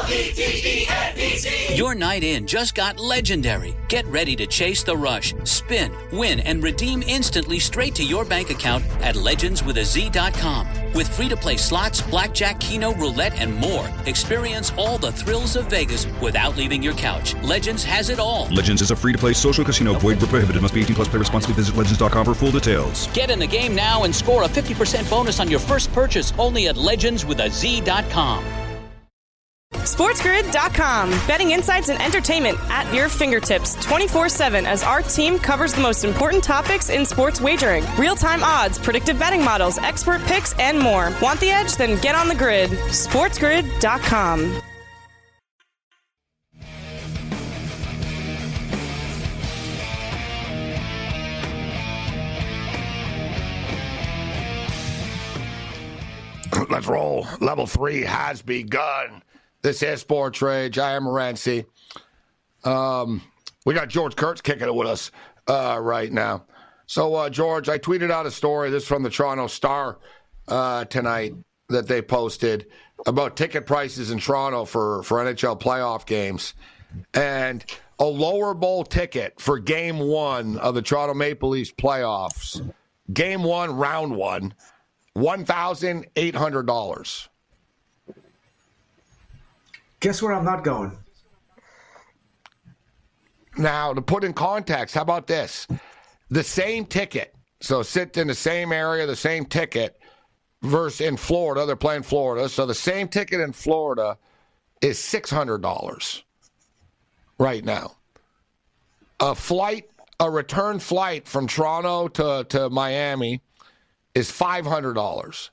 L-E-G-E-N-D-Z. Your night in just got legendary. Get ready to chase the rush, spin, win, and redeem instantly straight to your bank account at legendswithaz.com. With free-to-play slots, blackjack, keno, roulette, and more. Experience all the thrills of Vegas without leaving your couch. Legends has it all. Legends is a free-to-play social casino. Void where prohibited. Must be 18 plus. Play responsibly. Visit legends.com for full details. Get in the game now and score a 50% bonus on your first purchase only at legendswithaz.com. SportsGrid.com. Betting insights and entertainment at your fingertips 24/7 as our team covers the most important topics in sports wagering. Real-time odds, predictive betting models, expert picks, and more. Want the edge? Then get on the grid. SportsGrid.com. Let's roll. Level 3 has begun. This is Sports Rage. I am Morency. We got George Kurtz kicking it with us right now. So, George, I tweeted out a story. This is from the Toronto Star tonight that they posted about ticket prices in Toronto for NHL playoff games. And a lower bowl ticket for Game 1 of the Toronto Maple Leafs playoffs, Game 1, Round 1, $1,800. Guess where I'm not going? Now, to put in context, how about this? The same ticket, so sit in the same area, the same ticket, versus in Florida, they're playing Florida, so the same ticket in Florida is $600 right now. A return flight from Toronto to Miami is $500.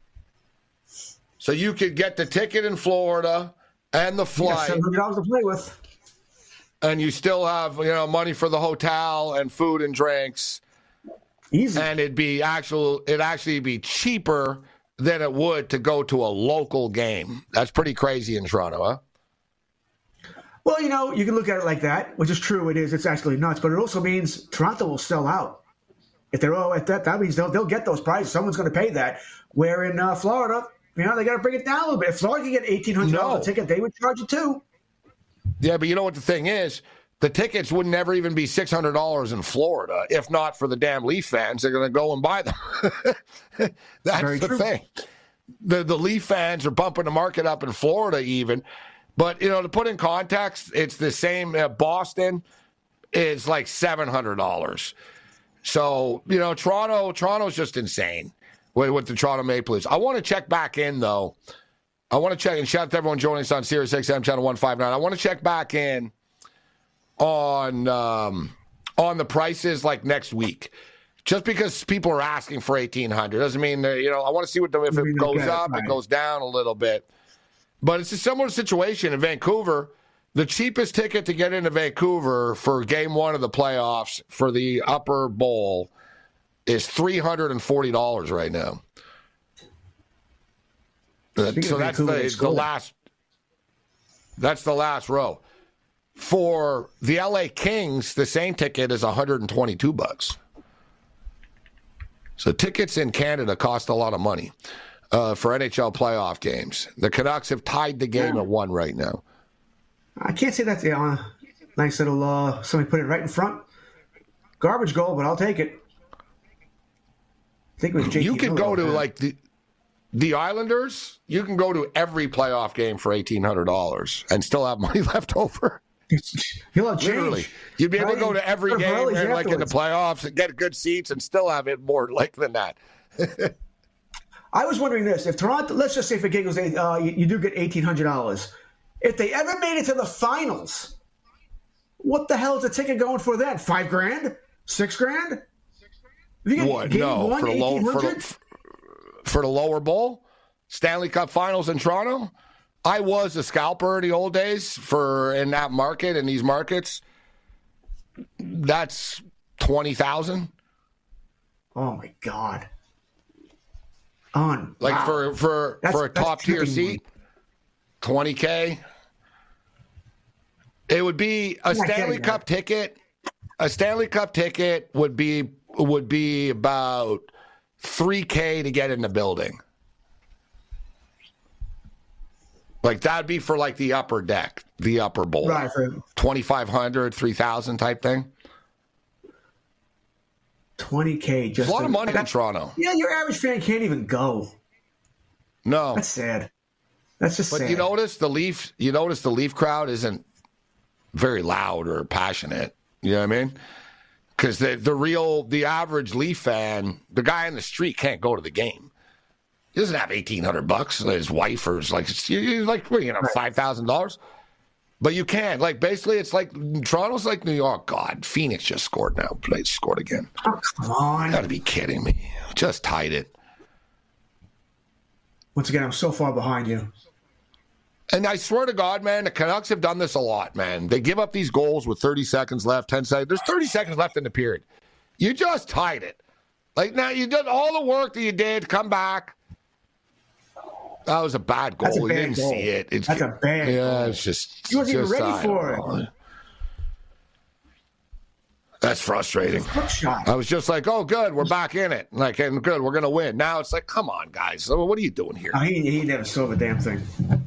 So you could get the ticket in Florida and the flight. You got $700 to play with. And you still have, money for the hotel and food and drinks. Easy. And it'd actually be cheaper than it would to go to a local game. That's pretty crazy in Toronto, huh? Well, you can look at it like that, which is true. It is. It's actually nuts. But it also means Toronto will sell out. If they're at that means they'll get those prices. Someone's going to pay that. Where in Florida, they got to bring it down a little bit. If Florida can get $1,800 a ticket, they would charge it too. Yeah, but you know what the thing is? The tickets would never even be $600 in Florida, if not for the damn Leaf fans. They're going to go and buy them. That's Very the true. thing. The Leaf fans are bumping the market up in Florida even. But, to put in context, it's the same. Boston is like $700. So, Toronto's just insane with the Toronto Maple Leafs. I want to check back in, though. I want to check, and shout out to everyone joining us on Sirius XM Channel 159. I want to check back in on the prices like next week. Just because people are asking for $1,800 doesn't mean that, I want to see if it goes up, it goes down a little bit. But it's a similar situation in Vancouver. The cheapest ticket to get into Vancouver for Game 1 of the playoffs for the Upper Bowl is $340 right now. So that's the last. That's the last row. For the LA Kings, the same ticket is $122. So tickets in Canada cost a lot of money for NHL playoff games. The Canucks have tied the game at 1 right now. I can't say that's nice little. Somebody put it right in front. Garbage goal, but I'll take it. I think it was JT You could Miller go to like the Islanders. You can go to every playoff game for $1,800 and still have money left over. You'll have change. Literally, you'd be able to go to every game and, like in the playoffs and get good seats and still have it more like than that. I was wondering this: if Toronto, let's just say for giggles, you do get $1,800. If they ever made it to the finals, what the hell is the ticket going for then? $5,000? $6,000? What? No, for the lower bowl, Stanley Cup Finals in Toronto. I was a scalper in the old days in that market, in these markets. That's $20,000. Oh my God! Like for a top tier seat, $20K. It would be a Stanley Cup ticket. A Stanley Cup ticket would be about $3K to get in the building. Like, that'd be for, like, the upper deck, the upper bowl. Right. 2,500, 3,000 type thing. $20K. It's a lot of money in Toronto. Yeah, your average fan can't even go. No. That's sad. That's just sad. But you notice the Leaf crowd isn't very loud or passionate. You know what I mean? Because the average Leaf fan, the guy in the street can't go to the game. He doesn't have $1,800. His wife or $5,000. But you can. Like, basically, it's like Toronto's like New York. God, Phoenix just scored now. They scored again. Oh, come on. You got to be kidding me. Just tied it. Once again, I'm so far behind you. And I swear to God, man, the Canucks have done this a lot, man. They give up these goals with 30 seconds left, 10 seconds. There's 30 seconds left in the period. You just tied it. Like, now you did all the work that you did. Come back. That was a bad goal. You didn't see it. That's a bad goal. Yeah, it's just. You wasn't even ready for it. That's frustrating. Shot. I was just like, oh, good, we're back in it. Like, and good, we're going to win. Now it's like, come on, guys. What are you doing here? He never saw the damn thing.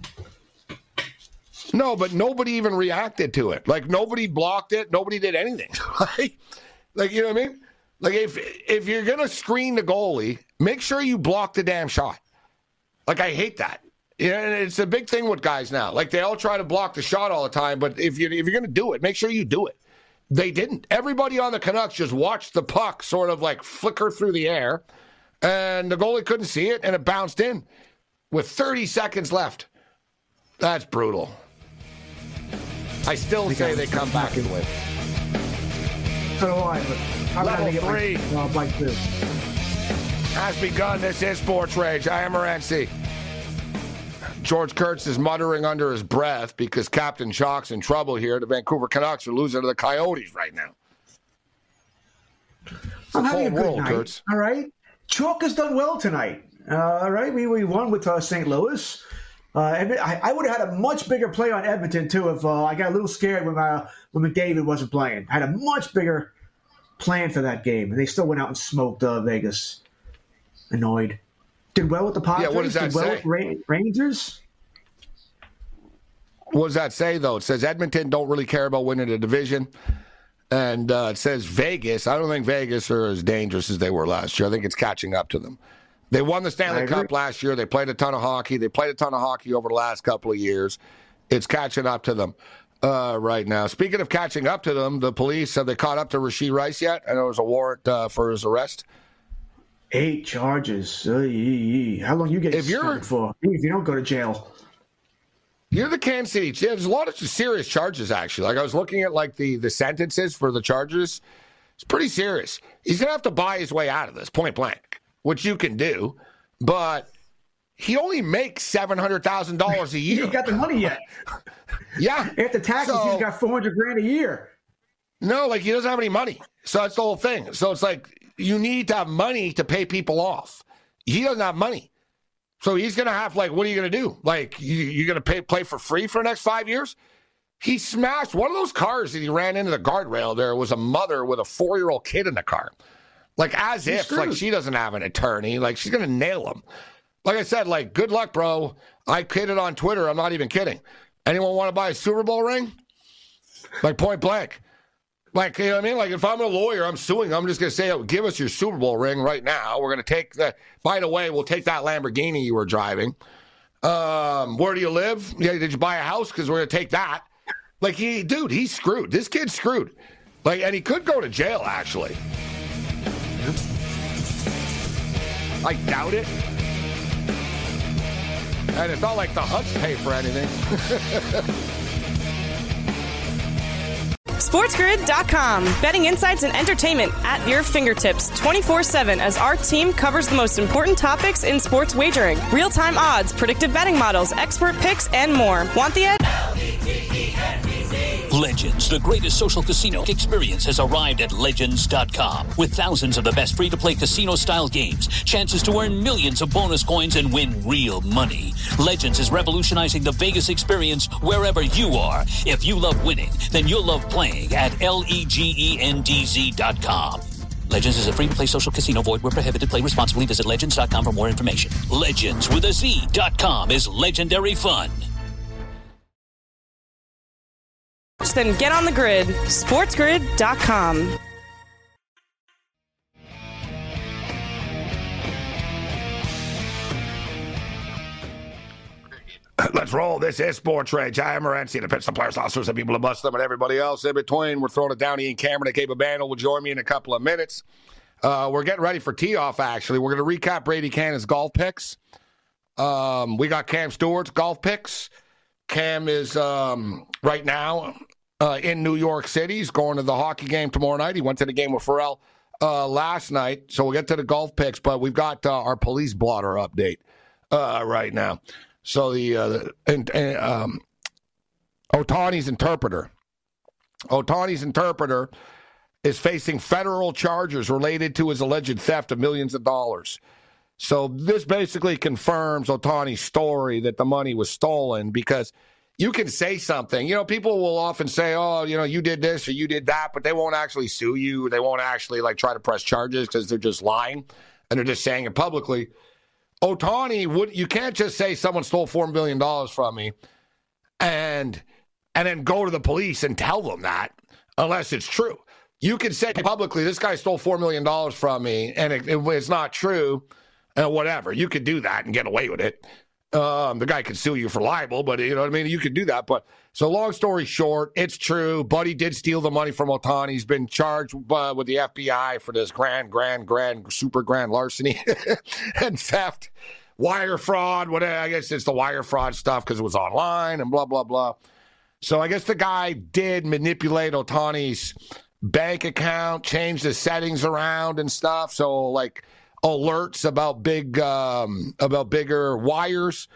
No, but nobody even reacted to it. Like, nobody blocked it. Nobody did anything. like, you know what I mean? Like, if you're going to screen the goalie, make sure you block the damn shot. Like, I hate that. Yeah, and it's a big thing with guys now. Like, they all try to block the shot all the time, but if you're going to do it, make sure you do it. They didn't. Everybody on the Canucks just watched the puck sort of like flicker through the air, and the goalie couldn't see it, and it bounced in with 30 seconds left. That's brutal. I still say they come back and win. So do I, but I'm Level going to three. get like this. Has begun. This is Sports Rage. I am Morency. George Kurtz is muttering under his breath because Captain Chalk's in trouble here. The Vancouver Canucks are losing to the Coyotes right now. I'm having a good world, night. Kurtz. All right. Chalk has done well tonight. All right. We won with St. Louis. I would have had a much bigger play on Edmonton, too, if I got a little scared when McDavid wasn't playing. I had a much bigger plan for that game, and they still went out and smoked Vegas. Annoyed. Did well with the Padres. Yeah, what does that say? Did well with Rangers. What does that say, though? It says Edmonton don't really care about winning the division. And it says Vegas. I don't think Vegas are as dangerous as they were last year. I think it's catching up to them. They won the Stanley Cup last year. They played a ton of hockey. They played a ton of hockey over the last couple of years. It's catching up to them right now. Speaking of catching up to them, the police, have they caught up to Rashee Rice yet? I know there was a warrant for his arrest. 8 charges. How long you get suspended for? If you don't go to jail. You're the Kansas City. There's a lot of serious charges, actually. Like, I was looking at, like, the sentences for the charges. It's pretty serious. He's going to have to buy his way out of this, point blank, which you can do. But he only makes $700,000 a year. He ain't got the money yet. Yeah. After taxes, he's got $400,000 a year. No, like, he doesn't have any money. So that's the whole thing. So it's like, you need to have money to pay people off. He doesn't have money. So he's going to have, like, what are you going to do? Like, you're going to play for free for the next 5 years? He smashed one of those cars that he ran into the guardrail. There was a mother with a 4-year-old kid in the car. Like, as if, like, she doesn't have an attorney. Like, she's going to nail him. Like I said, like, good luck, bro. I kidded on Twitter. I'm not even kidding. Anyone want to buy a Super Bowl ring? Like, point blank. Like, you know what I mean? Like, if I'm a lawyer, I'm suing. I'm just going to say, oh, give us your Super Bowl ring right now. We're going to take that. By the way, we'll take that Lamborghini you were driving. Where do you live? Yeah, did you buy a house? Because we're going to take that. Like, he's screwed. This kid's screwed. Like, and he could go to jail, actually. I doubt it. And it's not like the Huts pay for anything. SportsGrid.com. Betting insights and entertainment at your fingertips 24/7 as our team covers the most important topics in sports wagering. Real-time odds, predictive betting models, expert picks, and more. Want the edge? Legends, the greatest social casino experience, has arrived at Legends.com. With thousands of the best free-to-play casino-style games, chances to earn millions of bonus coins and win real money. Legends is revolutionizing the Vegas experience wherever you are. If you love winning, then you'll love playing at LEGENDZ.com. Legends is a free-to-play social casino. Void where prohibited. Play responsibly. Visit Legends.com for more information. Legends with a Z.com is legendary fun. then get on the grid. SportsGrid.com. Let's roll. This is Sports Rage. I am Morency, the pits, the players, officers, the people who bust them, and everybody else in between. We're throwing it down. Ian Cameron and Gabe Abano will join me in a couple of minutes. We're getting ready for tee-off, actually. We're going to recap Brady Cannon's golf picks. We got Cam Stewart's golf picks. Cam is right now in New York City. He's going to the hockey game tomorrow night. He went to the game with Pharrell last night, so we'll get to the golf picks, but we've got our police blotter update right now. So Ohtani's interpreter is facing federal charges related to his alleged theft of millions of dollars. So this basically confirms Ohtani's story that the money was stolen, because you can say something. You know, people will often say, oh, you know, you did this or you did that, but they won't actually sue you. They won't actually try to press charges because they're just lying and they're just saying it publicly. Ohtani, you can't just say someone stole $4 million from me and then go to the police and tell them that unless it's true. You can say publicly, this guy stole $4 million from me, and it's not true, and whatever. You could do that and get away with it. The guy could sue you for libel, but you know what I mean? You could do that. But so long story short, it's true. Buddy did steal the money from Ohtani. He's been charged with the FBI for this super grand larceny and theft, wire fraud, whatever. I guess it's the wire fraud stuff because it was online and blah, blah, blah. So I guess the guy did manipulate Ohtani's bank account, change the settings around and stuff. So alerts about bigger wires.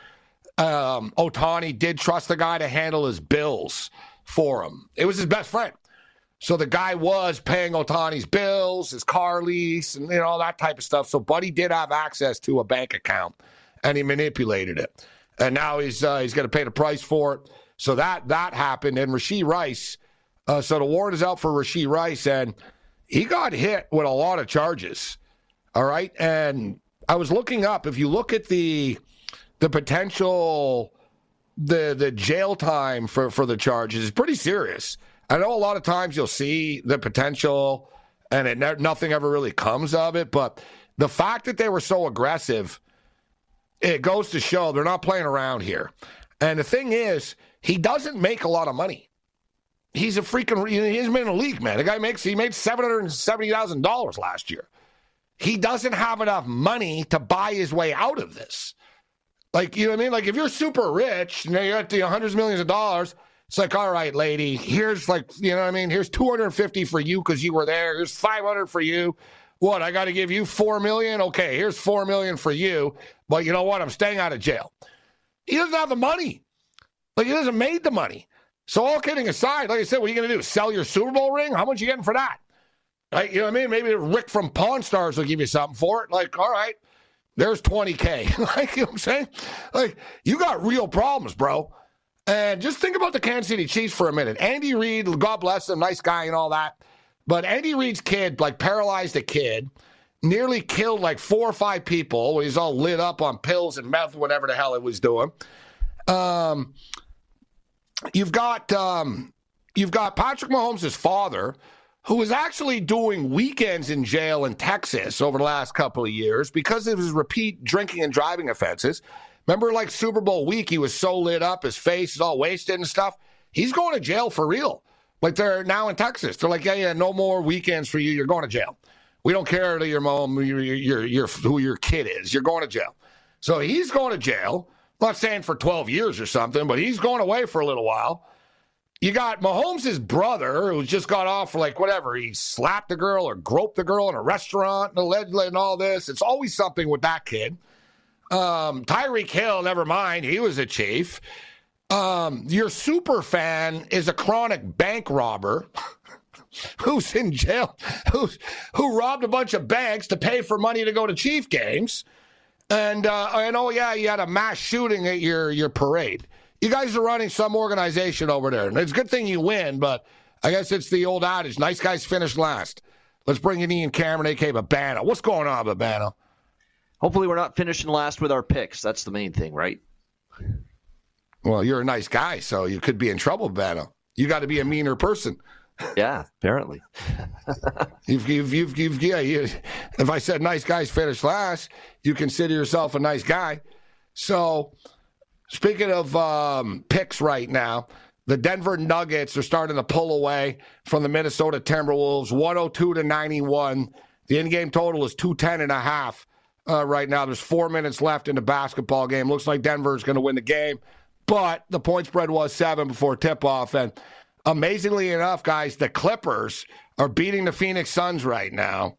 Ohtani did trust the guy to handle his bills for him. It was his best friend. So the guy was paying Ohtani's bills, his car lease, and all that type of stuff. So Buddy did have access to a bank account, and he manipulated it. And now he's going to pay the price for it. So that happened. And Rashee Rice, so the warrant is out for Rashee Rice, and he got hit with a lot of charges. All right, and I was looking up. If you look at the potential, the jail time for the charges is pretty serious. I know a lot of times you'll see the potential, and nothing ever really comes of it. But the fact that they were so aggressive, it goes to show they're not playing around here. And the thing is, he doesn't make a lot of money. He's he's been in the league, man. The guy made $770,000 last year. He doesn't have enough money to buy his way out of this. You know what I mean? If you're super rich, you're at the hundreds of millions of dollars, it's all right, lady, here's you know what I mean? Here's $250 for you because you were there. Here's $500 for you. What, I got to give you $4 million? Okay, here's $4 million for you. But you know what? I'm staying out of jail. He doesn't have the money. He doesn't make the money. So all kidding aside, like I said, what are you going to do? Sell your Super Bowl ring? How much are you getting for that? Right, you know what I mean? Maybe Rick from Pawn Stars will give you something for it. All right, there's $20K. You know what I'm saying? You got real problems, bro. And just think about the Kansas City Chiefs for a minute. Andy Reid, God bless him, nice guy and all that. But Andy Reid's kid, paralyzed a kid, nearly killed 4 or 5 people. He's all lit up on pills and meth, whatever the hell it was doing. You've got Patrick Mahomes' father, who was actually doing weekends in jail in Texas over the last couple of years because of his repeat drinking and driving offenses. Remember, Super Bowl week, he was so lit up, his face is all wasted and stuff. He's going to jail for real. They're now in Texas. They're yeah, no more weekends for you. You're going to jail. We don't care to your mom, who your kid is. You're going to jail. So he's going to jail. I'm not saying for 12 years or something, but he's going away for a little while. You got Mahomes' brother, who just got off for whatever. He slapped a girl or groped a girl in a restaurant and all this. It's always something with that kid. Tyreek Hill, never mind. He was a chief. Your super fan is a chronic bank robber who's in jail, who robbed a bunch of banks to pay for money to go to Chief games. And oh, yeah, you had a mass shooting at your parade. You guys are running some organization over there. And it's a good thing you win, but I guess it's the old adage, nice guys finish last. Let's bring in Ian Cameron, a.k.a. Babano. What's going on, Babano? Hopefully we're not finishing last with our picks. That's the main thing, right? Well, you're a nice guy, so you could be in trouble, Babano. you got to be a meaner person. Yeah, apparently. If I said nice guys finish last, you consider yourself a nice guy. So, speaking of picks right now, the Denver Nuggets are starting to pull away from the Minnesota Timberwolves, 102-91. The in-game total is 210.5 right now. There's 4 minutes left in the basketball game. Looks like Denver is going to win the game, but the point spread was 7 before tip-off. And amazingly enough, guys, the Clippers are beating the Phoenix Suns right now,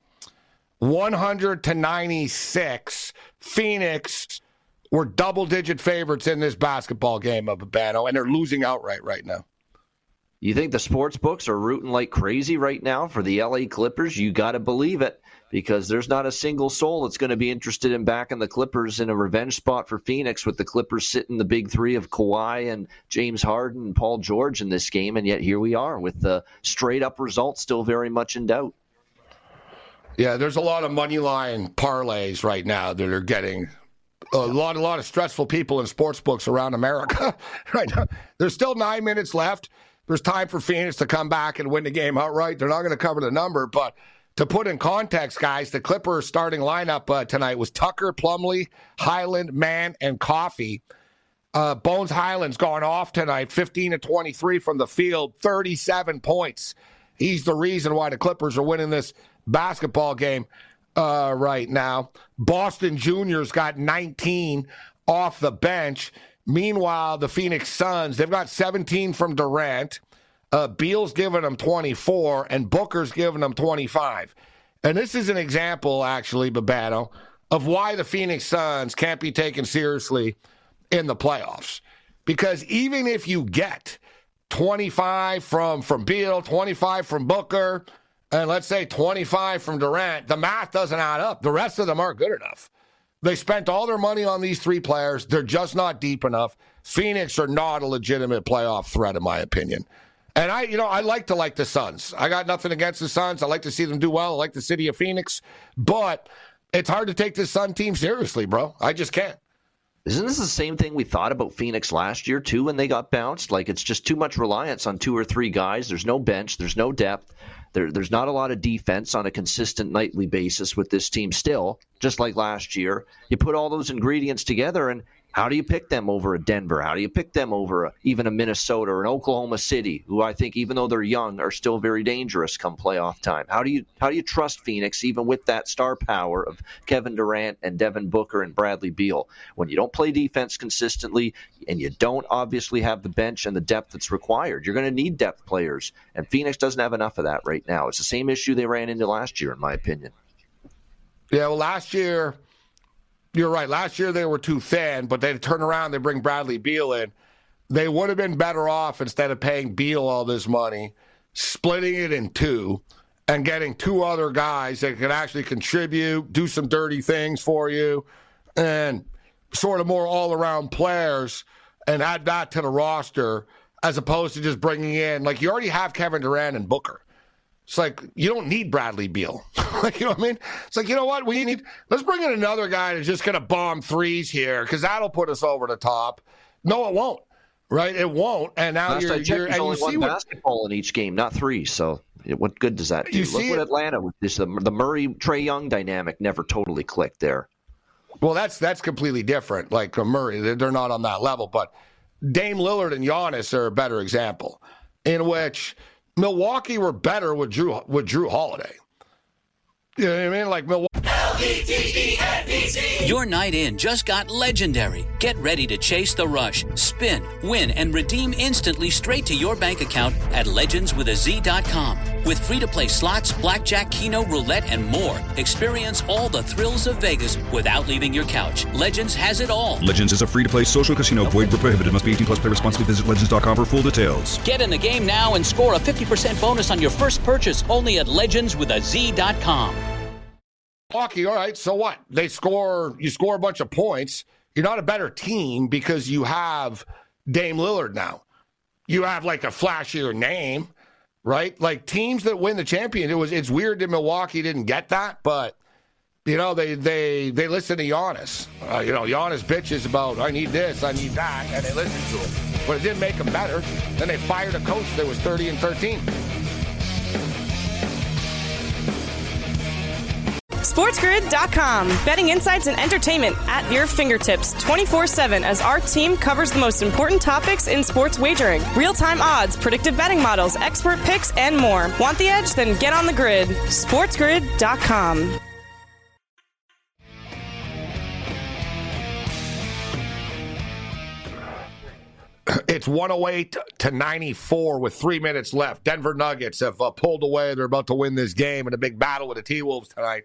100-96. Phoenix were double-digit favorites in this basketball game of Babano, and they're losing outright right now. You think the sports books are rooting like crazy right now for the LA Clippers? You got to believe it, because there's not a single soul that's going to be interested in backing the Clippers in a revenge spot for Phoenix, with the Clippers sitting the big three of Kawhi and James Harden and Paul George in this game, and yet here we are with the straight-up results still very much in doubt. Yeah, there's a lot of money line parlays right now that are getting a lot of stressful people in sports books around America right now. There's still 9 minutes left. There's time for Phoenix to come back and win the game outright. They're not going to cover the number, but to put in context, guys, the Clippers starting lineup tonight was Tucker, Plumlee, Highland, Mann, and Coffey. Bones Highland's gone off tonight, 15-23 from the field, 37 points. He's the reason why the Clippers are winning this basketball game right now. Boston Jr.'s got 19 off the bench. Meanwhile, the Phoenix Suns, they've got 17 from Durant. Beal's giving them 24, and Booker's giving them 25. And this is an example, actually, Babano, of why the Phoenix Suns can't be taken seriously in the playoffs. Because even if you get 25 from Beal, 25 from Booker, and let's say 25 from Durant, the math doesn't add up. The rest of them aren't good enough. They spent all their money on these three players. They're just not deep enough. Phoenix are not a legitimate playoff threat, in my opinion. And I like the Suns. I got nothing against the Suns. I like to see them do well. I like the city of Phoenix. But it's hard to take this Sun team seriously, bro. I just can't. Isn't this the same thing we thought about Phoenix last year, too, when they got bounced? Like, it's just too much reliance on 2 or 3 guys. There's no bench. There's no depth. There's not a lot of defense on a consistent nightly basis with this team still, just like last year. You put all those ingredients together, and how do you pick them over a Denver? How do you pick them over even a Minnesota or an Oklahoma City, who I think, even though they're young, are still very dangerous come playoff time? How do you trust Phoenix, even with that star power of Kevin Durant and Devin Booker and Bradley Beal? When you don't play defense consistently and you don't obviously have the bench and the depth that's required, you're going to need depth players, and Phoenix doesn't have enough of that right now. It's the same issue they ran into last year, in my opinion. Yeah, well, last year, you're right. Last year they were too thin, but they turn around, they bring Bradley Beal in. They would have been better off, instead of paying Beal all this money, splitting it in 2 and getting 2 other guys that could actually contribute, do some dirty things for you, and sort of more all-around players, and add that to the roster, as opposed to just bringing in, like, you already have Kevin Durant and Booker. It's like, you don't need Bradley Beal. Like, you know what I mean? It's like, you know what? Let's bring in another guy that's just going to bomb threes here, because that'll put us over the top. No, it won't. Right? It won't. And now there's only one basketball in each game, not 3. So what good does that do? Look what Atlanta, with this, the Murray-Trae Young dynamic never totally clicked there. Well, that's completely different. Like Murray, they're not on that level. But Dame Lillard and Giannis are a better example, in which Milwaukee were better with Drew Holiday. You know what I mean? Like Milwaukee. LVTENBC. Your night in just got legendary. Get ready to chase the rush, spin, win, and redeem instantly straight to your bank account at legendswithaz.com. With free-to-play slots, blackjack, keno, roulette, and more. Experience all the thrills of Vegas without leaving your couch. Legends has it all. Legends is a free-to-play social casino. Void where prohibited. Must be 18 plus. Play responsibly. Visit legends.com for full details. Get in the game now and score a 50% bonus on your first purchase only at legendswithaz.com. Milwaukee, all right, so what? You score a bunch of points. You're not a better team because you have Dame Lillard now. You have like a flashier name, right? Like teams that win the champion, it's weird that Milwaukee didn't get that, but you know, they listen to Giannis. Giannis bitches about, I need this, I need that, and they listen to him. but it didn't make them better. Then they fired a coach that was 30-13. SportsGrid.com. Betting insights and entertainment at your fingertips 24/7 as our team covers the most important topics in sports wagering. Real-time odds, predictive betting models, expert picks, and more. Want the edge? Then get on the grid. SportsGrid.com. It's 108-94 with 3 minutes left. Denver Nuggets have pulled away. They're about to win this game in a big battle with the T-Wolves tonight.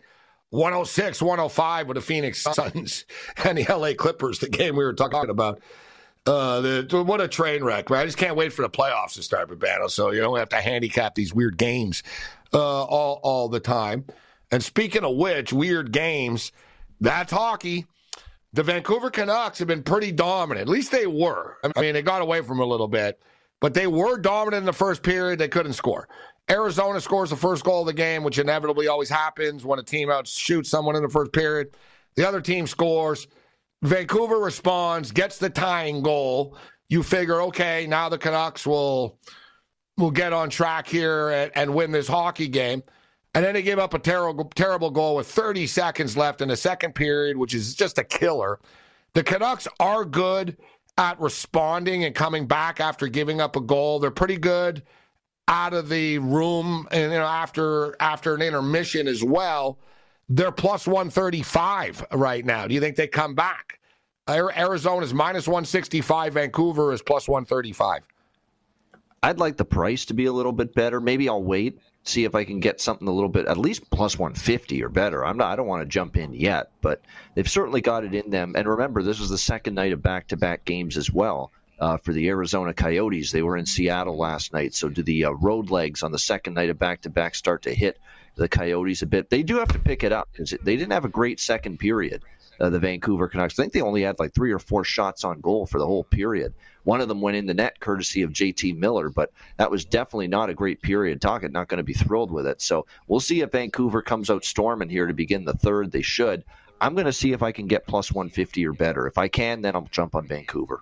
106-105 with the Phoenix Suns and the LA Clippers, the game we were talking about. What a train wreck, right? I just can't wait for the playoffs to start, Babano, so you don't have to handicap these weird games all the time. And speaking of which, weird games, that's hockey. The Vancouver Canucks have been pretty dominant. At least they were. I mean, they got away from a little bit, but they were dominant in the first period. They couldn't score. Arizona scores the first goal of the game, which inevitably always happens when a team outshoots someone in the first period. The other team scores. Vancouver responds, gets the tying goal. You figure, okay, now the Canucks will get on track here and win this hockey game. And then they gave up a terrible goal with 30 seconds left in the second period, which is just a killer. The Canucks are good at responding and coming back after giving up a goal. They're pretty good out of the room, and after an intermission as well. They're plus 135 right now. Do you think they come back? Arizona's minus 165. Vancouver is plus 135. I'd like the price to be a little bit better. Maybe I'll wait, see if I can get something a little bit, at least plus 150 or better. I don't want to jump in yet, but they've certainly got it in them. And remember, this was the second night of back-to-back games as well. For the Arizona Coyotes. They were in Seattle last night. So do the road legs on the second night of back-to-back start to hit the Coyotes a bit? They do have to pick it up because they didn't have a great second period, the Vancouver Canucks. I think they only had like 3 or 4 shots on goal for the whole period. One of them went in the net courtesy of JT Miller, but that was definitely not a great period. Tocchet not going to be thrilled with it. So we'll see if Vancouver comes out storming here to begin the third. They should. I'm going to see if I can get plus 150 or better. If I can, then I'll jump on Vancouver.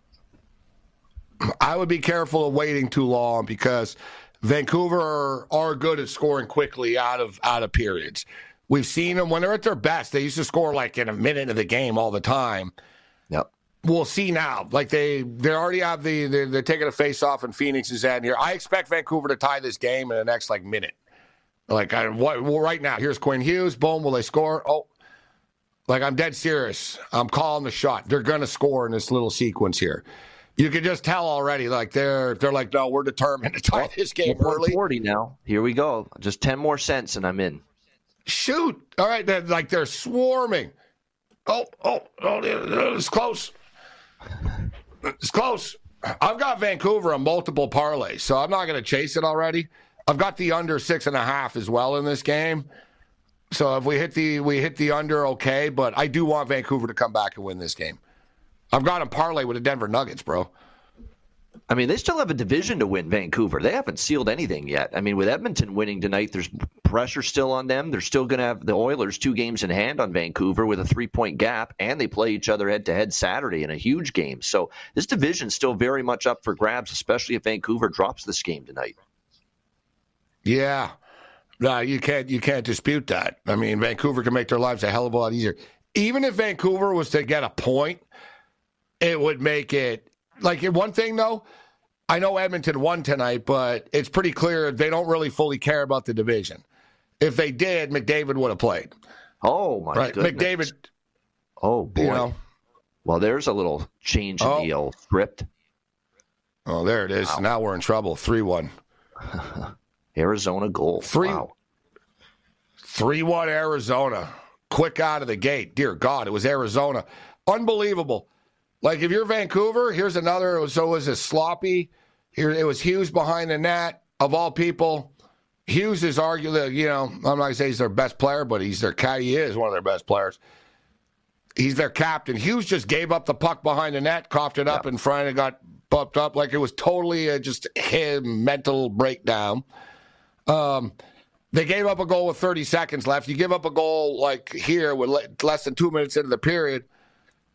I would be careful of waiting too long because Vancouver are good at scoring quickly out of periods. We've seen them when they're at their best. They used to score like in a minute of the game all the time. Yep. We'll see now. Like they already have they're taking a face-off in Phoenix's end here. I expect Vancouver to tie this game in the next minute. Right now, here's Quinn Hughes. Boom, will they score? Oh, I'm dead serious. I'm calling the shot. They're going to score in this little sequence here. You can just tell already, they're like, no, we're determined to tie this game early. 40 now. Here we go. Just 10 more cents and I'm in. Shoot. All right, they're swarming. Oh, it's close. It's close. I've got Vancouver on multiple parlays, so I'm not going to chase it already. I've got the under 6.5 as well in this game. So if we hit the under, okay, but I do want Vancouver to come back and win this game. I've got them parlay with the Denver Nuggets, bro. I mean, they still have a division to win, Vancouver. They haven't sealed anything yet. I mean, with Edmonton winning tonight, there's pressure still on them. They're still going to have the Oilers 2 games in hand on Vancouver with a 3-point gap, and they play each other head-to-head Saturday in a huge game. So this division's still very much up for grabs, especially if Vancouver drops this game tonight. Yeah. No, you can't dispute that. I mean, Vancouver can make their lives a hell of a lot easier. Even if Vancouver was to get a point, it would make it one thing though. I know Edmonton won tonight, but it's pretty clear they don't really fully care about the division. If they did, McDavid would have played. Oh my goodness. McDavid. Oh boy. Well, there's a little change in the old script. Oh, there it is. Wow. Now we're in trouble. 3-1. Arizona goal. 3-1 Arizona. Quick out of the gate. Dear God, it was Arizona. Unbelievable. If you're Vancouver, here's another. So it was a sloppy. Here it was Hughes behind the net, of all people. Hughes is arguably, I'm not going to say he's their best player, but he is one of their best players. He's their captain. Hughes just gave up the puck behind the net, coughed it up in front, and got bumped up. It was totally just a mental breakdown. They gave up a goal with 30 seconds left. You give up a goal here with less than 2 minutes into the period.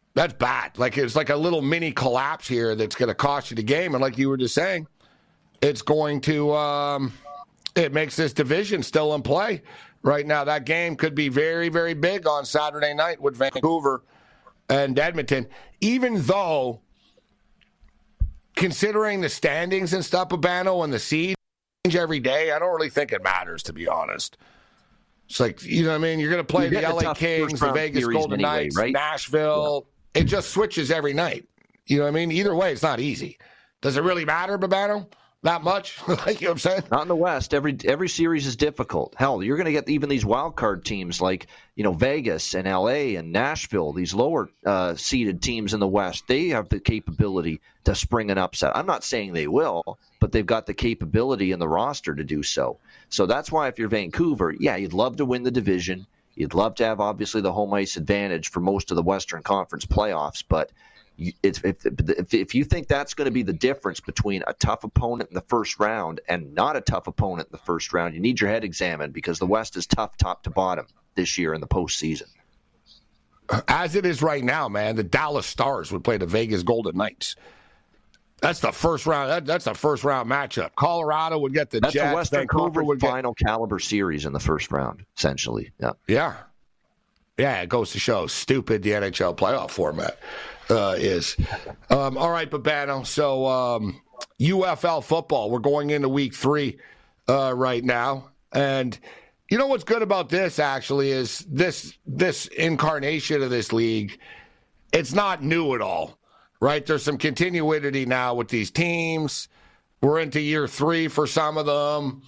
That's bad. Like, it's like a little mini collapse here that's going to cost you the game. And like you were just saying, it's going to it makes this division still in play right now. That game could be very, very big on Saturday night with Vancouver and Edmonton, even though considering the standings and stuff, Babano, and the seed change every day, I don't really think it matters, to be honest. It's like, you know what I mean? You're going to play the LA Kings, the Vegas Golden Knights, right? Nashville. Yeah. It just switches every night. You know what I mean? Either way, it's not easy. Does it really matter, Babano? Not much? Like, you know what I'm saying? Not in the West. Every series is difficult. Hell, you're going to get even these wild card teams like, Vegas and LA and Nashville, these lower seeded teams in the West. They have the capability to spring an upset. I'm not saying they will, but they've got the capability in the roster to do so. So that's why if you're Vancouver, yeah, you'd love to win the division. You'd love to have, obviously, the home ice advantage for most of the Western Conference playoffs, but if you think that's going to be the difference between a tough opponent in the first round and not a tough opponent in the first round, you need your head examined, because the West is tough top to bottom this year in the postseason. As it is right now, man, the Dallas Stars would play the Vegas Golden Knights. That's the first round. That's a first round matchup. Colorado would get the Jets. That's a Western Vancouver Conference final caliber series in the first round, essentially. Yeah. It goes to show stupid the NHL playoff format is. All right, Babano. So UFL football. We're going into week 3 right now, and you know what's good about this actually is this incarnation of this league. It's not new at all. Right, there's some continuity now with these teams. We're into year 3 for some of them.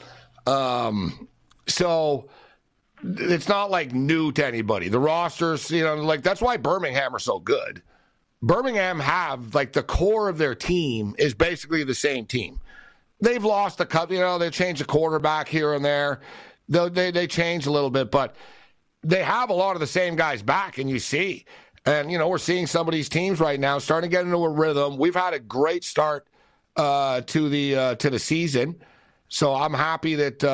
So it's not like new to anybody. The rosters, like that's why Birmingham are so good. Birmingham have, like, the core of their team is basically the same team. They've lost a couple, they changed the quarterback here and there. They changed a little bit, but they have a lot of the same guys back, and you see. And, we're seeing some of these teams right now starting to get into a rhythm. We've had a great start to the season. So I'm happy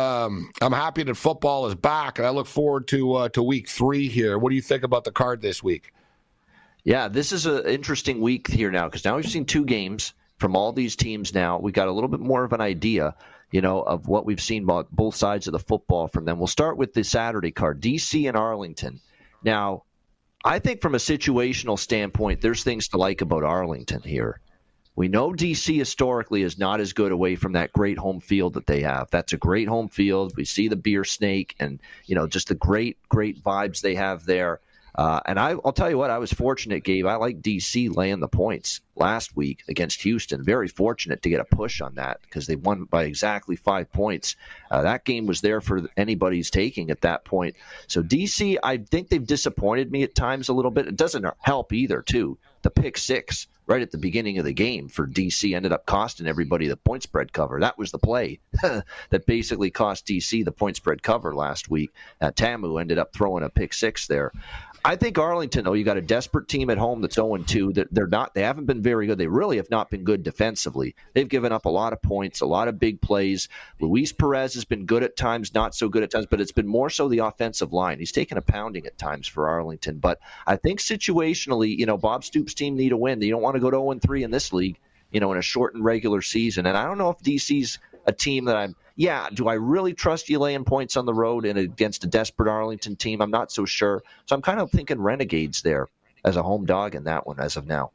that football is back, and I look forward to week 3 here. What do you think about the card this week? Yeah, this is an interesting week here now, because now we've seen 2 games from all these teams now. We got a little bit more of an idea, of what we've seen about both sides of the football from them. We'll start with the Saturday card, DC and Arlington. Now, I think from a situational standpoint, there's things to like about Arlington here. We know DC historically is not as good away from that great home field that they have. That's a great home field. We see the Beer Snake and, just the great vibes they have there. And I'll tell you what, I was fortunate, Gabe. I like DC laying the points last week against Houston. Very fortunate to get a push on that, because they won by exactly 5 points. That game was there for anybody's taking at that point. So DC, I think they've disappointed me at times a little bit. It doesn't help either, too. The pick 6 right at the beginning of the game for DC ended up costing everybody the point spread cover. That was the play that basically cost DC the point spread cover last week. Tamu ended up throwing a pick 6 there. I think Arlington, though, you got a desperate team at home that's 0-2. They haven't been very good. They really have not been good defensively. They've given up a lot of points, a lot of big plays. Luis Perez has been good at times, not so good at times, but it's been more so the offensive line. He's taken a pounding at times for Arlington. But I think situationally, Bob Stoops' team need a win. You don't want to go to 0-3 in this league, in a shortened regular season. And I don't know if DC's a team that do I really trust you laying points on the road and against a desperate Arlington team? I'm not so sure. So I'm kind of thinking Renegades there as a home dog in that one as of now.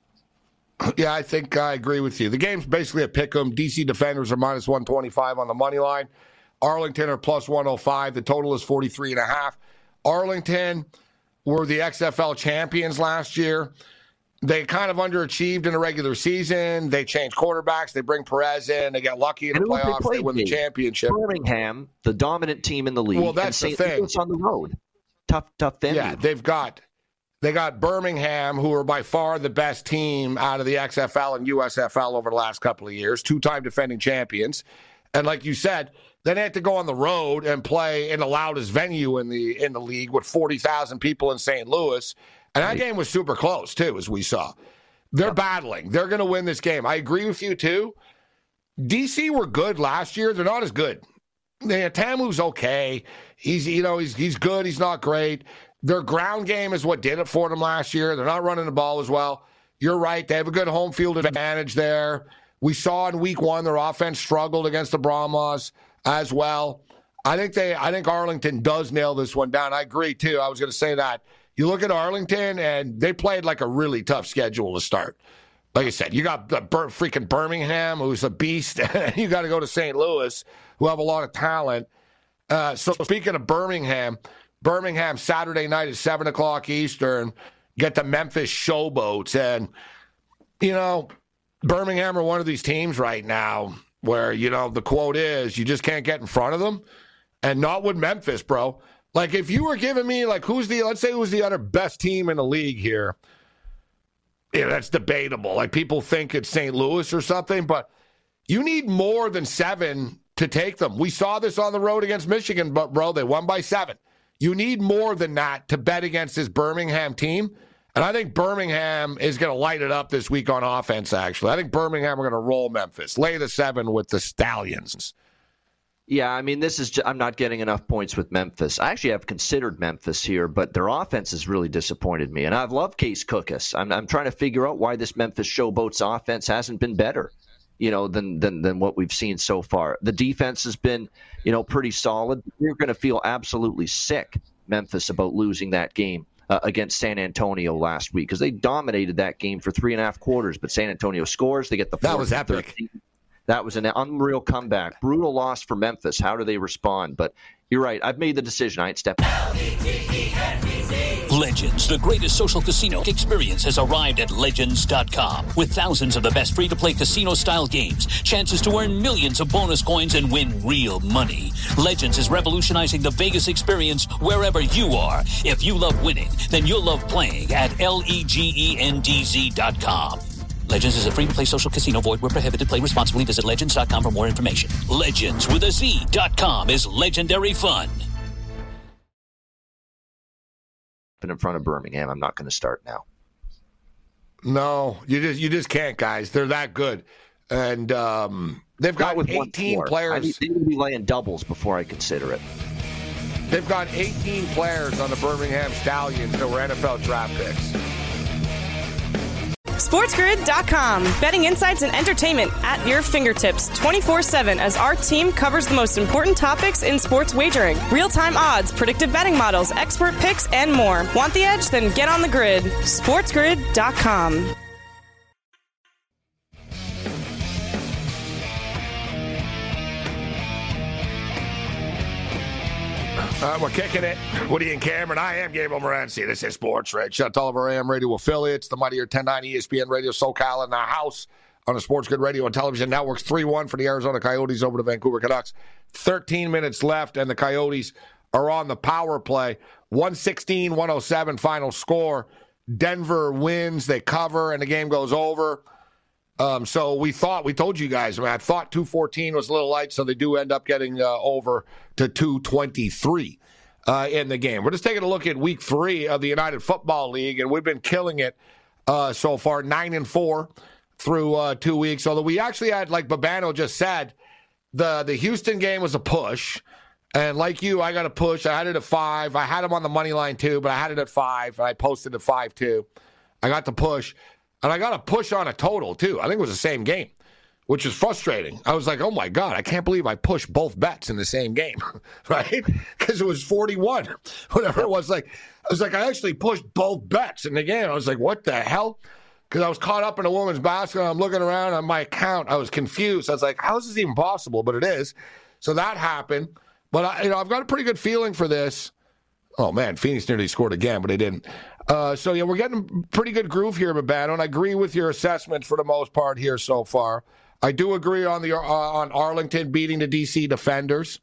Yeah, I think I agree with you. The game's basically a pick 'em. DC Defenders are minus 125 on the money line. Arlington are plus 105. The total is 43.5. Arlington were the XFL champions last year. They kind of underachieved in the regular season. They changed quarterbacks. They bring Perez in. They get lucky in the playoffs. They win the championship. Birmingham, the dominant team in the league. Well, that's the thing. It's on the road. Tough venue. Yeah, they got Birmingham, who are by far the best team out of the XFL and USFL over the last couple of years, 2-time defending champions. And like you said, then they had to go on the road and play in the loudest venue in the league with 40,000 people in St. Louis. And that game was super close, too, as we saw. They're battling. They're going to win this game. I agree with you, too. DC were good last year. They're not as good. Tamu's okay. He's good. He's not great. their ground game is what did it for them last year. They're not running the ball as well. You're right. They have a good home field advantage there. We saw in week 1 their offense struggled against the Brahmas as well. I think Arlington does nail this one down. I agree, too. I was going to say that. You look at Arlington, and they played like a really tough schedule to start. Like I said, you got the freaking Birmingham, who's a beast. You got to go to St. Louis, who have a lot of talent. So speaking of Birmingham Saturday night at 7 o'clock Eastern, get the Memphis Showboats. And, Birmingham are one of these teams right now where, the quote is, you just can't get in front of them. And not with Memphis, bro. Like, if you were giving me, like, who's the other best team in the league here? Yeah, that's debatable. Like, people think it's St. Louis or something, but you need more than 7 to take them. We saw this on the road against Michigan, but, bro, they won by 7. You need more than that to bet against this Birmingham team. And I think Birmingham is going to light it up this week on offense, actually. I think Birmingham are going to roll Memphis. Lay the 7 with the Stallions. Yeah, I mean, I'm not getting enough points with Memphis. I actually have considered Memphis here, but their offense has really disappointed me. And I've loved Case Cookus. I'm trying to figure out why this Memphis Showboats offense hasn't been better, than what we've seen so far. The defense has been, pretty solid. You're going to feel absolutely sick, Memphis, about losing that game against San Antonio last week, because they dominated that game for 3.5 quarters. But San Antonio scores. They get the 4th. That was epic. That was an unreal comeback. Brutal loss for Memphis. How do they respond? But you're right. I've made the decision. I ain't stepping. Legends, the greatest social casino experience, has arrived at Legends.com. With thousands of the best free-to-play casino-style games, chances to earn millions of bonus coins and win real money. Legends is revolutionizing the Vegas experience wherever you are. If you love winning, then you'll love playing at LEGENDZ.com. Legends is a free-to-play social casino. Void where prohibited. Play responsibly. Visit Legends.com for more information. Legends with a Z.com is legendary fun. In front of Birmingham, I'm not going to start now. No, you just can't, guys. They're that good. And they've got 18 players. They would be laying doubles before I consider it. They've got 18 players on the Birmingham Stallions that were NFL draft picks. SportsGrid.com. Betting insights and entertainment at your fingertips 24/7 as our team covers the most important topics in sports wagering. Real-time odds, predictive betting models, expert picks, and more. Want the edge? Then get on the grid. SportsGrid.com. We're kicking it. Woody and Cameron. I am Gabriel Morency. This is Sports Red. Shout out to all of our AM radio affiliates, the mightier 1090 ESPN Radio SoCal in the house on the Sports Grid Radio and Television Networks. 3-1 for the Arizona Coyotes over the Vancouver Canucks. 13 minutes left, and the Coyotes are on the power play. 116-107 final score. Denver wins. They cover, and the game goes over. So we told you guys, I thought 214 was a little light, so they do end up getting over to 223 in the game. We're just taking a look at week 3 of the United Football League, and we've been killing it so far, 9-4 through 2 weeks. Although we actually had, like Babano just said, the Houston game was a push. And like you, I got a push. I had it at 5. I had him on the money line too, but I had it at 5. And I posted at 5 too. I got the push. And I got a push on a total, too. I think it was the same game, which is frustrating. I was like, oh, my God, I can't believe I pushed both bets in the same game, right? Because it was 41, whatever it was. I was like, I actually pushed both bets in the game. I was like, what the hell? Because I was caught up in a women's basketball. I'm looking around on my account. I was confused. I was like, how is this even possible? But it is. So that happened. But, I've got a pretty good feeling for this. Oh, man, Phoenix nearly scored again, but they didn't. So, yeah, we're getting pretty good groove here, Babano, and I agree with your assessment for the most part here so far. I do agree on on Arlington beating the D.C. Defenders.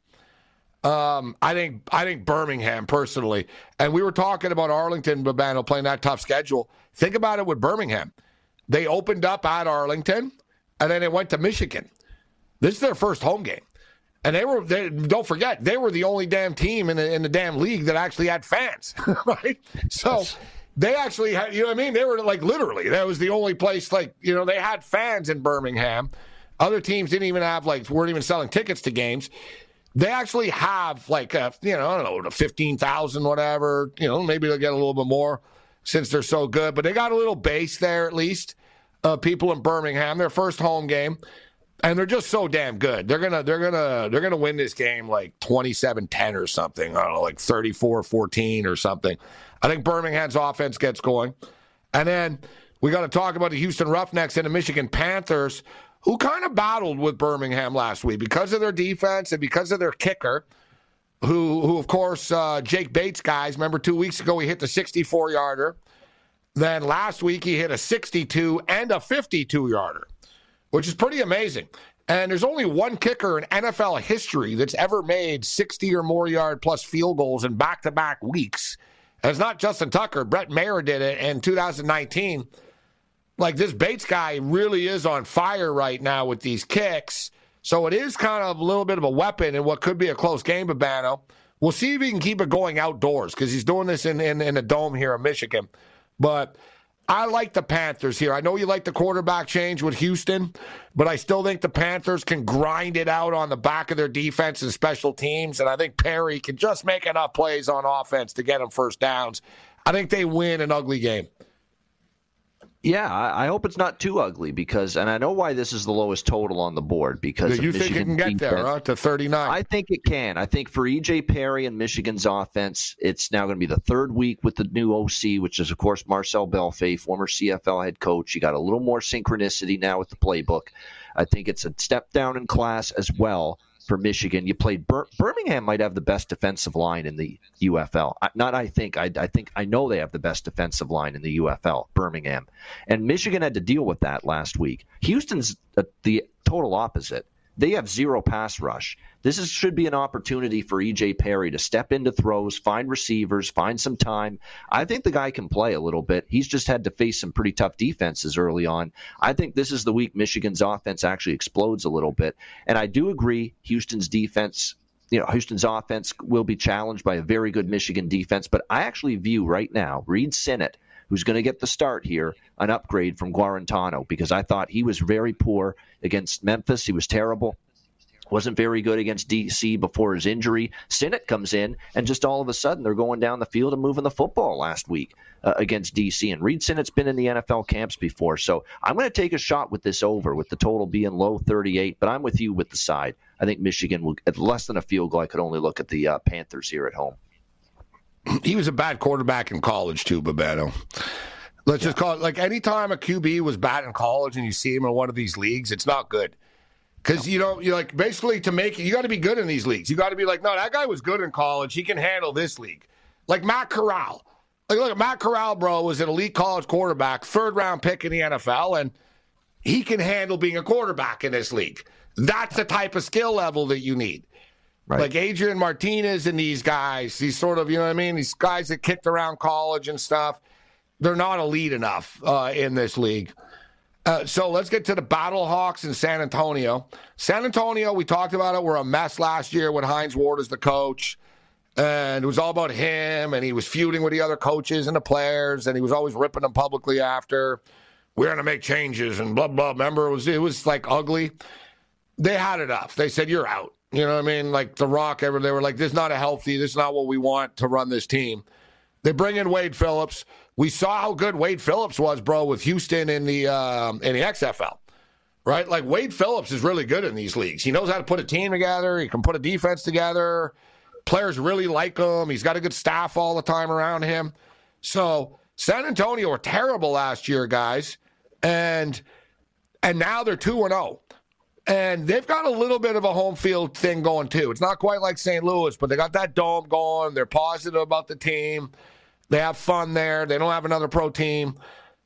I think Birmingham, personally. And we were talking about Arlington, Babano, playing that tough schedule. Think about it with Birmingham. They opened up at Arlington, and then they went to Michigan. This is their first home game. And don't forget, they were the only damn team in the damn league that actually had fans, right? So they actually had, you know what I mean? They were literally, that was the only place, they had fans in Birmingham. Other teams didn't even have, weren't even selling tickets to games. They actually have like, I don't know, 15,000, whatever. Maybe they'll get a little bit more since they're so good. But they got a little base there at least. People in Birmingham, their first home game, and they're just so damn good. They're gonna win this game like 27-10 or something. I don't know, like 34-14 or something. I think Birmingham's offense gets going, and then we got to talk about the Houston Roughnecks and the Michigan Panthers, who kind of battled with Birmingham last week because of their defense and because of their kicker, who of course Jake Bates, guys. Remember 2 weeks ago he hit the 64-yarder. Then last week he hit a 62 and a 52-yarder, which is pretty amazing. And there's only one kicker in NFL history that's ever made 60 or more yard plus field goals in back-to-back weeks. And it's not Justin Tucker. Brett Maher did it in 2019. Like, this Bates guy really is on fire right now with these kicks. So it is kind of a little bit of a weapon in what could be a close game, Babano. We'll see if he can keep it going outdoors because he's doing this in a dome here in Michigan. But I like the Panthers here. I know you like the quarterback change with Houston, but I still think the Panthers can grind it out on the back of their defense and special teams, and I think Perry can just make enough plays on offense to get them first downs. I think they win an ugly game. Yeah, I hope it's not too ugly and I know why this is the lowest total on the board because you think it can get there, to 39? I think it can. I think for E.J. Perry and Michigan's offense, it's now going to be the third week with the new OC, which is, of course, Marcel Belfait, former CFL head coach. You got a little more synchronicity now with the playbook. I think it's a step down in class as well for Michigan. You played Birmingham might have the best defensive line in the UFL. I know they have the best defensive line in the UFL, Birmingham. And Michigan had to deal with that last week. Houston's the total opposite. They have zero pass rush. This should be an opportunity for E.J. Perry to step into throws, find receivers, find some time. I think the guy can play a little bit. He's just had to face some pretty tough defenses early on. I think this is the week Michigan's offense actually explodes a little bit. And I do agree Houston's offense will be challenged by a very good Michigan defense. But I actually view right now Reed Sinnott, who's going to get the start here, an upgrade from Guarantano, because I thought he was very poor against Memphis. He was terrible. Wasn't very good against D.C. before his injury. Sinnott comes in, and just all of a sudden they're going down the field and moving the football last week against D.C. And Reed Sinnott's been in the NFL camps before. So I'm going to take a shot with this over, with the total being low 38, but I'm with you with the side. I think Michigan will, at less than a field goal, I could only look at the Panthers here at home. He was a bad quarterback in college, too, Babano. Let's just call it, like, anytime a QB was bad in college and you see him in one of these leagues, it's not good. Because, you're like, basically to make it, you got to be good in these leagues. You got to be like, no, that guy was good in college. He can handle this league. Like Matt Corral. Like, look, Matt Corral, bro, was an elite college quarterback, third-round pick in the NFL, and he can handle being a quarterback in this league. That's the type of skill level that you need. Right. Like Adrian Martinez and these guys, these sort of, these guys that kicked around college and stuff, they're not elite enough in this league. So let's get to the Battlehawks in San Antonio. San Antonio, we talked about it, were a mess last year when Hines Ward is the coach. And it was all about him, and he was feuding with the other coaches and the players, and he was always ripping them publicly after. We're going to make changes and blah, blah. Remember, it was like ugly. They had enough. They said, you're out. You know what I mean? Like The Rock, they were like, this is not this is not what we want to run this team. They bring in Wade Phillips. We saw how good Wade Phillips was, bro, with Houston in the XFL, right? Like, Wade Phillips is really good in these leagues. He knows how to put a team together. He can put a defense together. Players really like him. He's got a good staff all the time around him. So San Antonio were terrible last year, guys, and now they're 2-0. And they've got a little bit of a home field thing going, too. It's not quite like St. Louis, but they got that dome going. They're positive about the team. They have fun there. They don't have another pro team.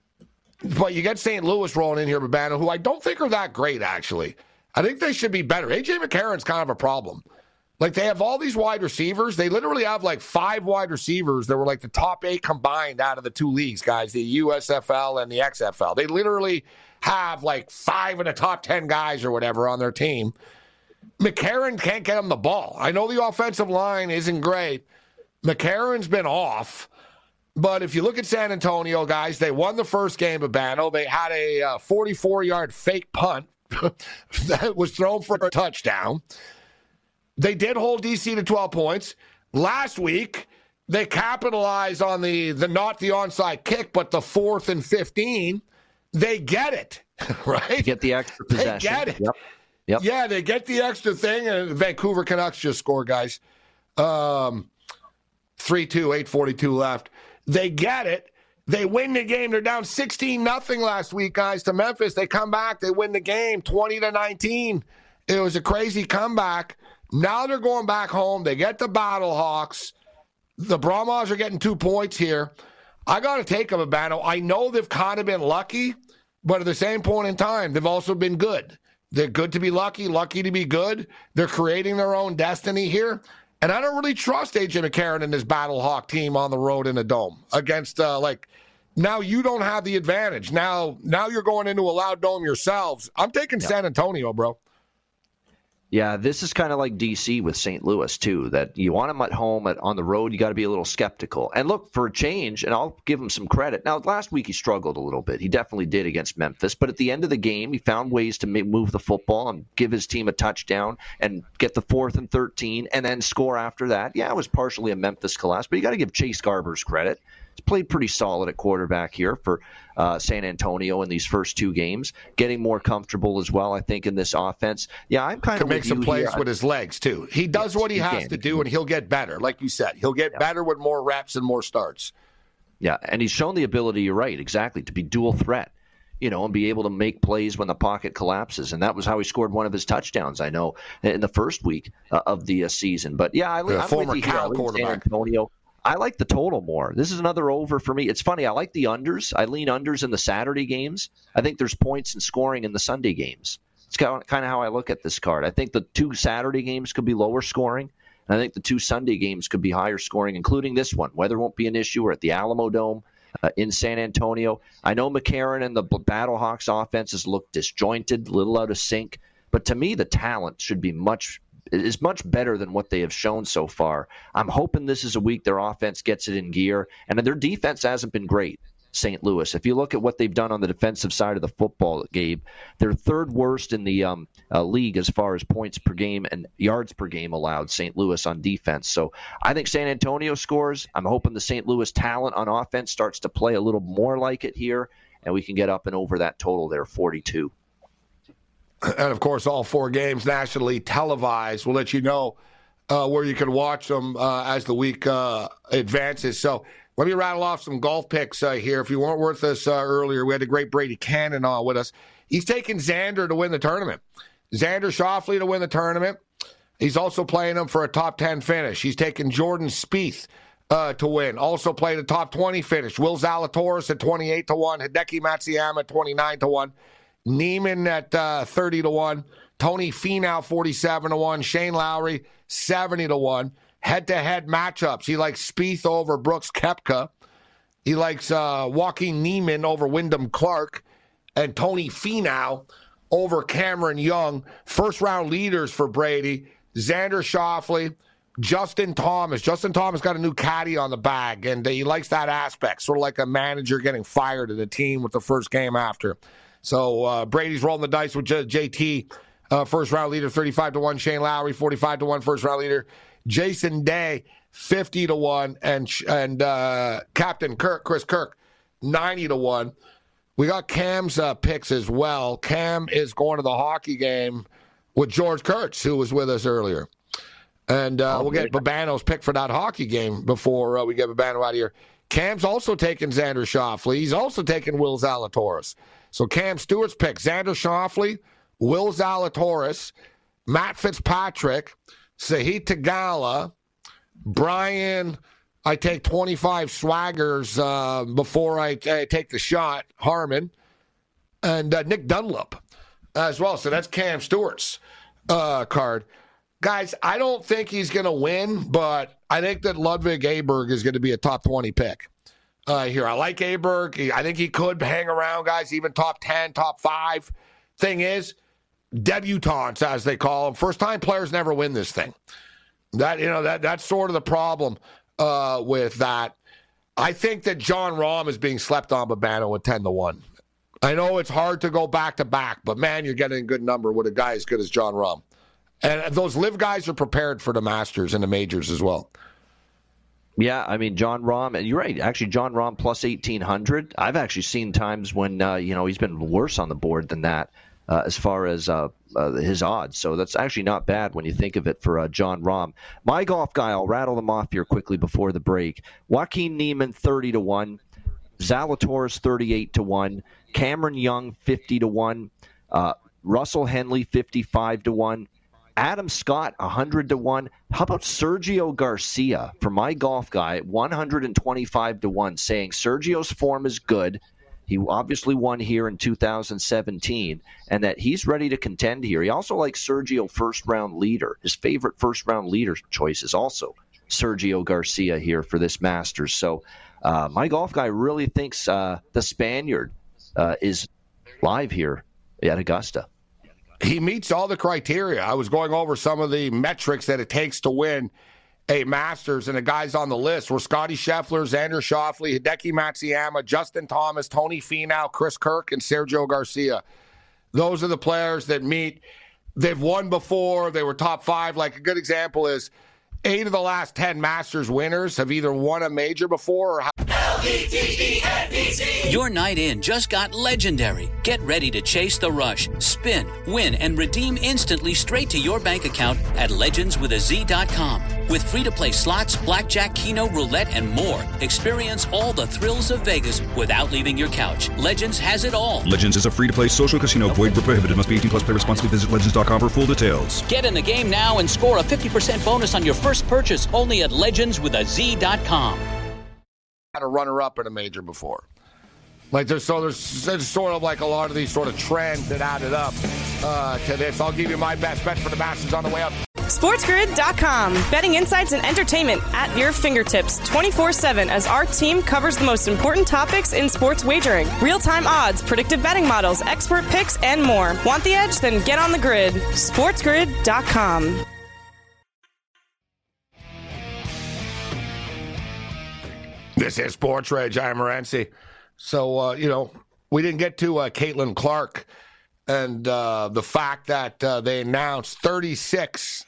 But you get St. Louis rolling in here, Babano, who I don't think are that great, actually. I think they should be better. A.J. McCarron's kind of a problem. Like, they have all these wide receivers. They literally have, like, 5 wide receivers that were, like, the top 8 combined out of the 2 leagues, guys, the USFL and the XFL. They literally have, like, 5 of the top 10 guys or whatever on their team. McCarron can't get them the ball. I know the offensive line isn't great. McCarron's been off. But if you look at San Antonio, guys, they won the first game of Babano. They had a 44-yard fake punt that was thrown for a touchdown. They did hold DC to 12 points. Last week, they capitalized on the not the onside kick, but the 4th and 15. They get it, right? Get the extra possession. They get it. Yep. Yeah, they get the extra thing, and Vancouver Canucks just score, guys. 3-2, 8:42 left. They get it. They win the game. They're down 16-0 last week, guys, to Memphis. They come back. They win the game 20-19. It was a crazy comeback. Now they're going back home. They get the Battlehawks. The Brahmas are getting 2 points here. I got to take them, Urbano. I know they've kind of been lucky, but at the same point in time, they've also been good. They're good to be lucky, lucky to be good. They're creating their own destiny here. And I don't really trust AJ McCarron and his Battlehawk team on the road in a dome against, now you don't have the advantage. Now you're going into a loud dome yourselves. I'm taking San Antonio, bro. Yeah, this is kind of like D.C. with St. Louis, too, that you want them at home. On the road, you got to be a little skeptical. And look, for a change, and I'll give him some credit. Now, last week he struggled a little bit. He definitely did against Memphis. But at the end of the game, he found ways to move the football and give his team a touchdown and get the 4th and 13 and then score after that. Yeah, it was partially a Memphis collapse, but you got to give Chase Garbers credit. He's played pretty solid at quarterback here for San Antonio in these first 2 games, getting more comfortable as well, I think, in this offense. Yeah, I'm kind of make some plays with his legs, too. He does what he has to do, and he'll get better. Like you said, he'll get better with more reps and more starts. Yeah, and he's shown the ability, you're right, exactly, to be dual threat, and be able to make plays when the pocket collapses. And that was how he scored one of his touchdowns, I know, in the first week of the season. But, yeah, I'm former with you Cal quarterback. San Antonio. I like the total more. This is another over for me. It's funny. I like the unders. I lean unders in the Saturday games. I think there's points and scoring in the Sunday games. It's kind of how I look at this card. I think the 2 Saturday games could be lower scoring, and I think the 2 Sunday games could be higher scoring, including this one. Weather won't be an issue. We're at the Alamo Dome in San Antonio. I know McCarron and the Battlehawks offenses look disjointed, a little out of sync, but to me the talent should be much better than what they have shown so far. I'm hoping this is a week their offense gets it in gear, and their defense hasn't been great, St. Louis. If you look at what they've done on the defensive side of the football, Gabe, they're 3rd worst in the league as far as points per game and yards per game allowed, St. Louis on defense. So I think San Antonio scores. I'm hoping the St. Louis talent on offense starts to play a little more like it here, and we can get up and over that total there, 42. And, of course, all 4 games nationally televised. We'll let you know where you can watch them as the week advances. So let me rattle off some golf picks here. If you weren't with us earlier, we had the great Brady Cannon on with us. He's taking Xander to win the tournament. Xander Schauffele to win the tournament. He's also playing him for a top 10 finish. He's taking Jordan Spieth to win. Also played a top 20 finish. Will Zalatoris at 28-1. Hideki Matsuyama at 29-1. Neiman at 30-1, Tony Finau 47-1, Shane Lowry 70-1. Head-to-head matchups. He likes Spieth over Brooks Koepka. He likes Joaquin Neiman over Wyndham Clark, and Tony Finau over Cameron Young. First-round leaders for Brady: Xander Schauffele, Justin Thomas. Justin Thomas got a new caddy on the bag, and he likes that aspect, sort of like a manager getting fired at a team with the first game after. So Brady's rolling the dice with JT, first-round leader, 35-1. Shane Lowry, 45-1, first-round leader. Jason Day, 50-1. And Captain Kirk, Chris Kirk, 90-1. We got Cam's picks as well. Cam is going to the hockey game with George Kurtz, who was with us earlier. And we'll get Babano's pick for that hockey game before we get Babano out of here. Cam's also taking Xander Schauffele. He's also taking Will Zalatoris. So Cam Stewart's pick: Xander Schauffele, Will Zalatoris, Matt Fitzpatrick, Sahith Theegala, Brian, I take 25 swaggers before I take the shot, Harmon, and Nick Dunlop as well. So that's Cam Stewart's card. Guys, I don't think he's going to win, but I think that Ludwig Aberg is going to be a top 20 pick. Here, I like Aberg. I think he could hang around, guys, even top 10, top 5. Thing is, debutantes, as they call them, first-time players never win this thing. That's sort of the problem with that. I think that John Rahm is being slept on Babano at 10-1. I know it's hard to go back-to-back, but, man, you're getting a good number with a guy as good as John Rahm. And those live guys are prepared for the Masters and the majors as well. Yeah, I mean, Jon Rahm, and you're right. Actually, Jon Rahm plus 1,800. I've actually seen times when, he's been worse on the board than that as far as his odds. So that's actually not bad when you think of it for Jon Rahm. My golf guy, I'll rattle them off here quickly before the break. Joaquin Niemann, 30-1. Zalatoris, 38-1. Cameron Young, 50-1. Russell Henley, 55-1. Adam Scott, 100-1. How about Sergio Garcia for my golf guy, 125-1, saying Sergio's form is good. He obviously won here in 2017, and that he's ready to contend here. He also likes Sergio first-round leader. His favorite first-round leader choice is also Sergio Garcia here for this Masters. So my golf guy really thinks the Spaniard is live here at Augusta. He meets all the criteria. I was going over some of the metrics that it takes to win a Masters, and the guys on the list were Scotty Scheffler, Xander Schauffele, Hideki Matsuyama, Justin Thomas, Tony Finau, Chris Kirk, and Sergio Garcia. Those are the players that meet. They've won before. They were top 5. Like a good example is 8 of the last 10 Masters winners have either won a major before or LVTENBC. Your night in just got legendary. Get ready to chase the rush, spin, win, and redeem instantly straight to your bank account at legendswithaz.com. With free-to-play slots, blackjack, keno, roulette, and more. Experience all the thrills of Vegas without leaving your couch. Legends has it all. Legends is a free-to-play social casino. Void where prohibited. Must be 18 plus. Play responsibly. Visit legends.com for full details. Get in the game now and score a 50% bonus on your first purchase only at legendswithaz.com. Had a runner-up in a major before. Like there's sort of like a lot of these sort of trends that added up to this. I'll give you my best bet for the Masters on the way up. SportsGrid.com. Betting insights and entertainment at your fingertips 24/7 as our team covers the most important topics in sports wagering. Real-time odds, predictive betting models, expert picks, and more. Want the edge? Then get on the grid. SportsGrid.com. This is Sports Rage. I'm Morency. So, we didn't get to Caitlin Clark and the fact that they announced 36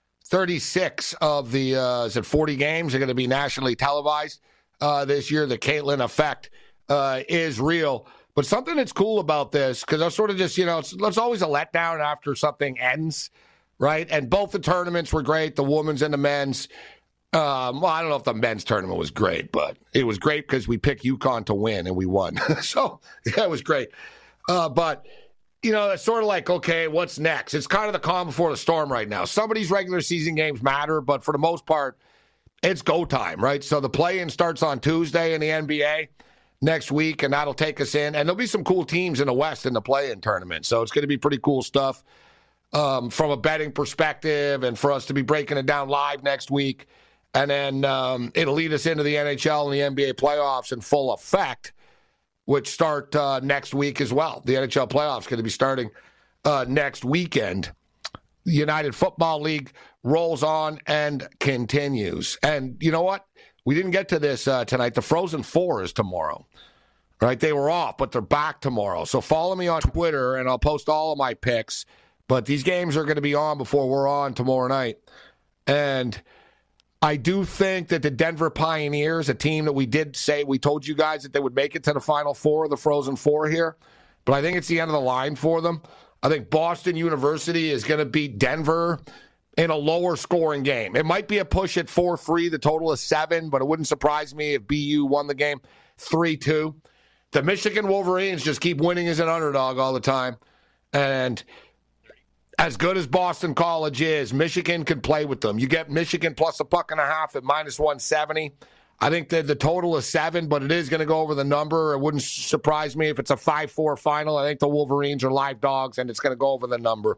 of the 40 games are going to be nationally televised this year. The Caitlin effect is real. But something that's cool about this, because I was sort of just, it's always a letdown after something ends, right? And both the tournaments were great, the women's and the men's. Well, I don't know if the men's tournament was great, but it was great because we picked UConn to win and we won. So, yeah, it was great. But, it's sort of like, okay, what's next? It's kind of the calm before the storm right now. Some of these regular season games matter, but for the most part, it's go time, right? So the play-in starts on Tuesday in the NBA next week, and that'll take us in. And there'll be some cool teams in the West in the play-in tournament. So it's going to be pretty cool stuff from a betting perspective and for us to be breaking it down live next week. And then it'll lead us into the NHL and the NBA playoffs in full effect, which start next week as well. The NHL playoffs going to be starting next weekend. The United Football League rolls on and continues. And you know what? We didn't get to this tonight. The Frozen Four is tomorrow. Right? They were off, but they're back tomorrow. So follow me on Twitter, and I'll post all of my picks. But these games are going to be on before we're on tomorrow night. And I do think that the Denver Pioneers, a team that we told you guys that they would make it to the Final Four of the Frozen Four here, but I think it's the end of the line for them. I think Boston University is going to beat Denver in a lower scoring game. It might be a push at 4-3. The total is 7, but it wouldn't surprise me if BU won the game 3-2. The Michigan Wolverines just keep winning as an underdog all the time. And as good as Boston College is, Michigan can play with them. You get Michigan plus $1.50 at minus 170. I think that the total is 7, but it is going to go over the number. It wouldn't surprise me if it's a 5-4 final. I think the Wolverines are live dogs, and it's going to go over the number.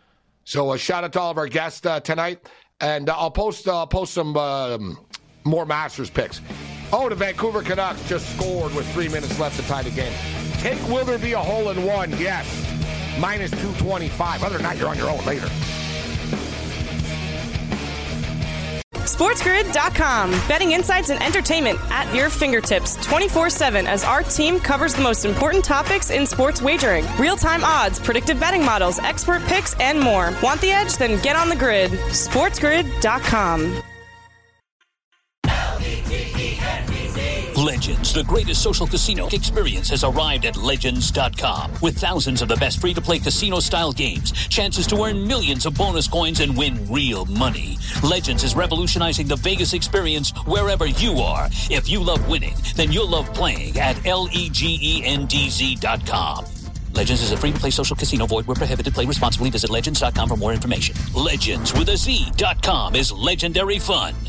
So a shout out to all of our guests tonight, and I'll post some more Masters picks. Oh, the Vancouver Canucks just scored with 3 minutes left to tie the game. Will there be a hole-in-one? Yes. Minus 225. Other than that, you're on your own later. SportsGrid.com. Betting insights and entertainment at your fingertips 24/7 as our team covers the most important topics in sports wagering. Real-time odds, predictive betting models, expert picks, and more. Want the edge? Then get on the grid. SportsGrid.com. Legends, the greatest social casino experience, has arrived at Legends.com. With thousands of the best free-to-play casino-style games, chances to earn millions of bonus coins and win real money. Legends is revolutionizing the Vegas experience wherever you are. If you love winning, then you'll love playing at LEGENDZ.com. Legends is a free-to-play social casino. Void where prohibited. Play responsibly. Visit Legends.com for more information. Legends with a Z.com is legendary fun.